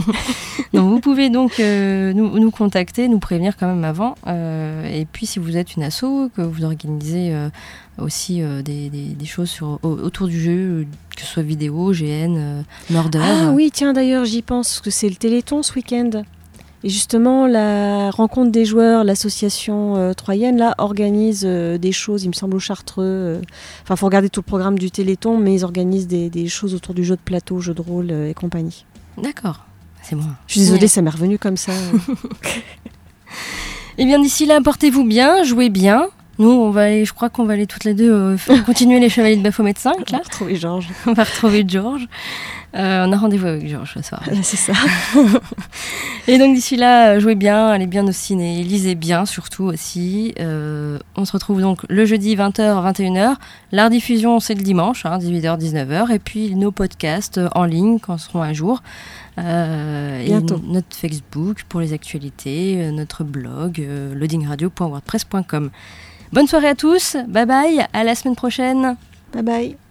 Donc vous pouvez donc euh, nous, nous contacter, nous prévenir quand même avant. Euh, et puis si vous êtes une asso, que vous organisez euh, aussi euh, des, des- des choses sur, au- autour du jeu, euh, que ce soit vidéo, G N, euh, Murder. Ah oui, tiens d'ailleurs j'y pense, parce que c'est le Téléthon ce week-end. Et justement, la rencontre des joueurs, l'association euh, troyenne, là, organise euh, des choses, il me semble, au Chartreux. euh. Enfin, il faut regarder tout le programme du Téléthon, mais ils organisent des, des choses autour du jeu de plateau, jeu de rôle euh, et compagnie. D'accord, c'est bon. Je suis désolée, ça m'est revenu comme ça. Et bien d'ici là, portez-vous bien, jouez bien. Nous, on va aller, je crois qu'on va aller toutes les deux euh, faire continuer les Chevaliers de Baphomet cinq, On là. va retrouver Georges. On va retrouver Georges. Euh, on a rendez-vous avec Georges ce soir. Voilà, c'est ça. Et donc d'ici là, jouez bien, allez bien au ciné, lisez bien surtout aussi. Euh, on se retrouve donc le jeudi vingt heures, vingt et une heures. La rediffusion, c'est le dimanche, hein, dix-huit heures, dix-neuf heures. Et puis nos podcasts euh, en ligne quand seront à jour. Euh, et Bientôt. n- notre Facebook pour les actualités, euh, notre blog, euh, loading radio point wordpress point com. Bonne soirée à tous, bye bye, à la semaine prochaine. Bye bye.